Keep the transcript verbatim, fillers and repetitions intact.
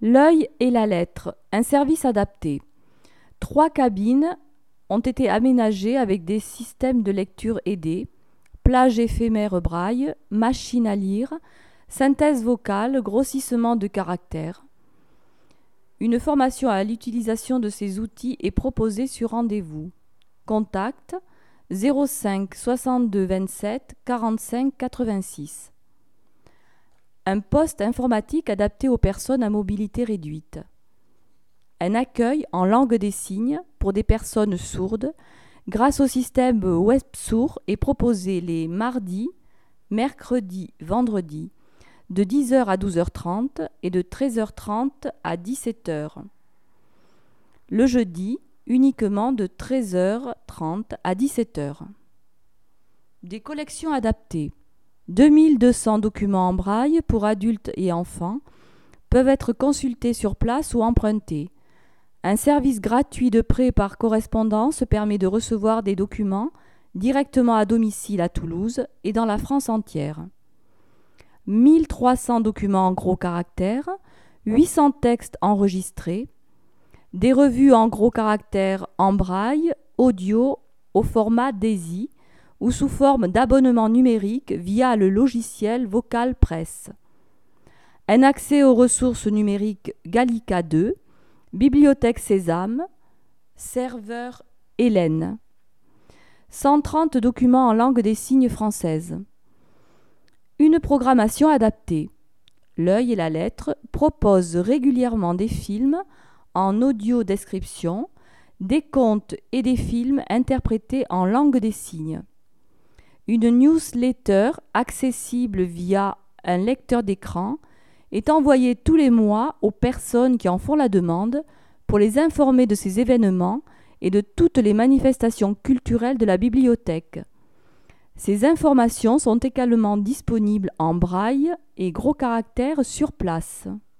L'œil et la lettre, un service adapté. Trois cabines ont été aménagées avec des systèmes de lecture aidés, plage éphémère braille, machine à lire, synthèse vocale, grossissement de caractères. Une formation à l'utilisation de ces outils est proposée sur rendez-vous. Contact zéro cinq soixante-deux vingt-sept quarante-cinq quatre-vingt-six. Un poste informatique adapté aux personnes à mobilité réduite. Un accueil en langue des signes pour des personnes sourdes grâce au système WebSourd est proposé les mardis, mercredis, vendredis de dix heures à douze heures trente et de treize heures trente à dix-sept heures. Le jeudi, uniquement de treize heures trente à dix-sept heures. Des collections adaptées. deux mille deux cents documents en braille pour adultes et enfants peuvent être consultés sur place ou empruntés. Un service gratuit de prêt par correspondance permet de recevoir des documents directement à domicile à Toulouse et dans la France entière. mille trois cents documents en gros caractères, huit cents textes enregistrés, des revues en gros caractères en braille, audio, au format DAISY ou sous forme d'abonnement numérique via le logiciel Vocal Press. Un accès aux ressources numériques Gallica deux, Bibliothèque Sésame, serveur Hélène. cent trente documents en langue des signes française. Une programmation adaptée. L'œil et la lettre proposent régulièrement des films en audio description, des contes et des films interprétés en langue des signes. Une newsletter accessible via un lecteur d'écran est envoyée tous les mois aux personnes qui en font la demande pour les informer de ces événements et de toutes les manifestations culturelles de la bibliothèque. Ces informations sont également disponibles en braille et gros caractères sur place.